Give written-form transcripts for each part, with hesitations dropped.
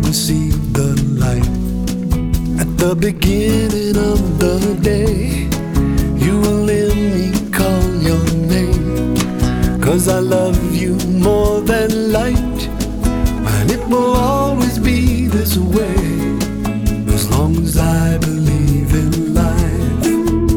receive the light. At the beginning of the day, you will let me call your name. 'Cause I love you more than light, and it will always be this way, as long as I believe in life.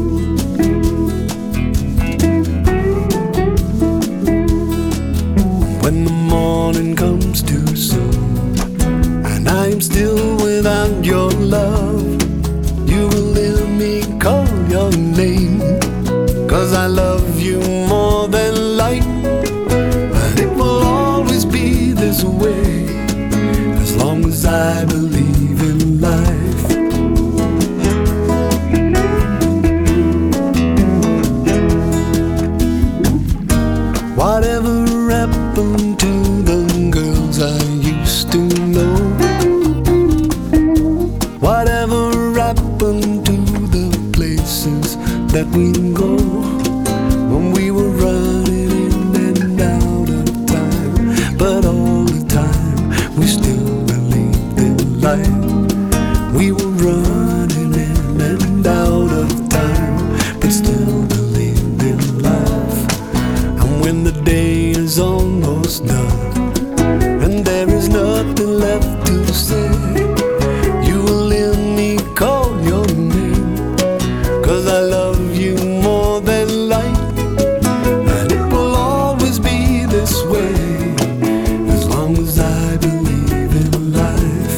When the morning comes too soon, and I'm still without your love, you will hear me call your name. 'Cause I love you more than light, and it will always be this way, as long as I believe in life. Whatever happened to the girls I used to know? Whatever happened to the places that we go when we were running in and out of time? But all the time we still believed in life. We were running in and out of time, but still believed in life. And when the day is almost done and there is nothing left to say, you will hear me call your name. 'Cause I love you more than light, and it will always be this way, as long as I believe in life.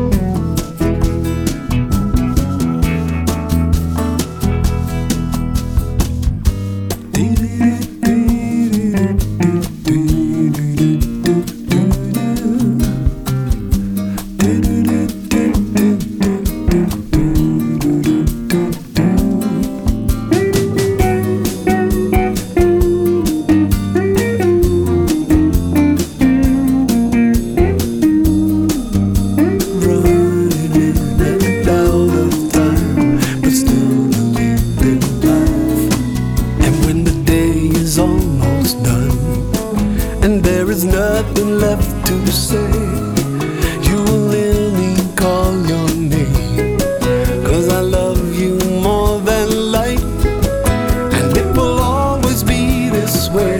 Almost done and there is nothing left to say, you will hear me call your name. 'Cause I love you more than light, and it will always be this way,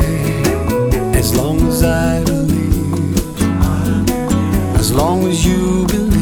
as long as I believe, as long as you believe.